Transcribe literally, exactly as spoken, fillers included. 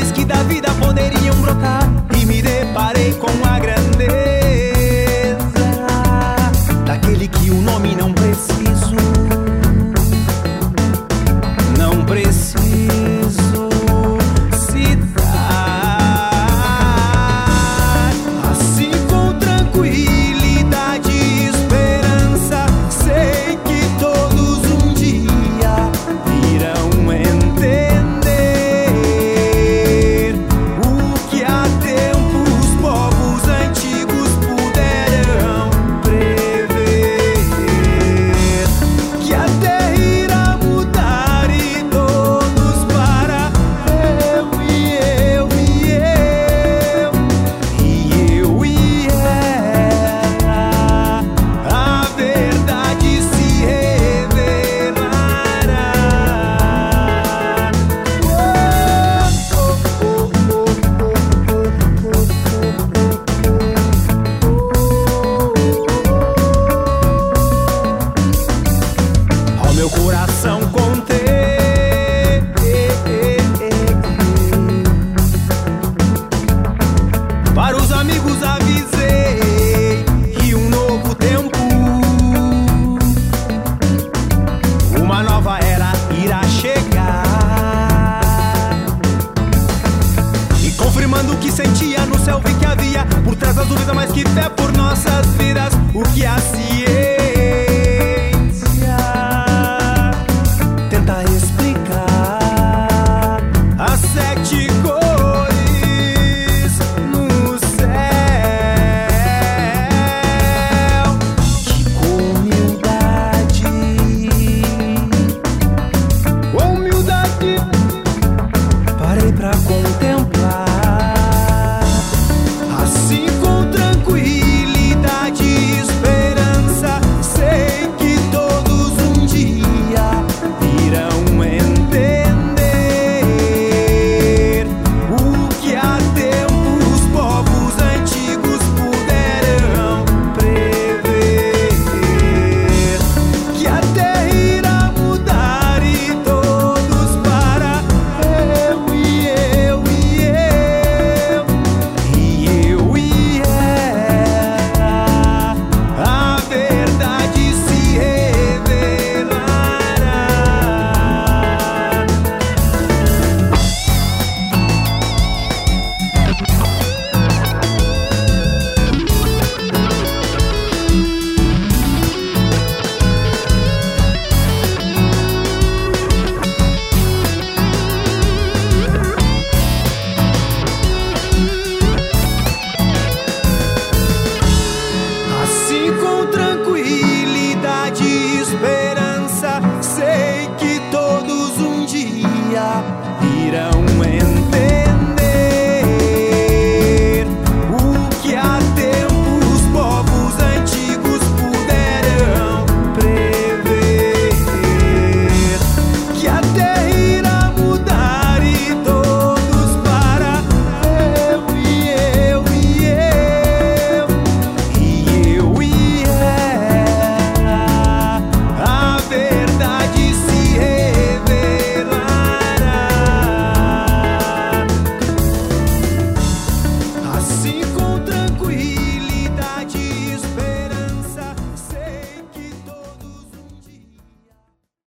flores que da vida poderiam brotar, e me deparei com a grandeza daquele que o nome não preciso, não preciso citar. Assim com tranquilidade e esperança, sei que todos um dia irão entender o que há tempo os povos antigos puderam prever, que a terra irá mudar e todos para eu e eu e eu e eu e ela, a verdade se revelará. Ao meu coração contei, para os amigos avisei que um novo tempo, uma nova era irá chegar. E confirmando o que sentia no céu, vi que havia por trás das dúvidas mais que fé por nossas vidas, o que a ciência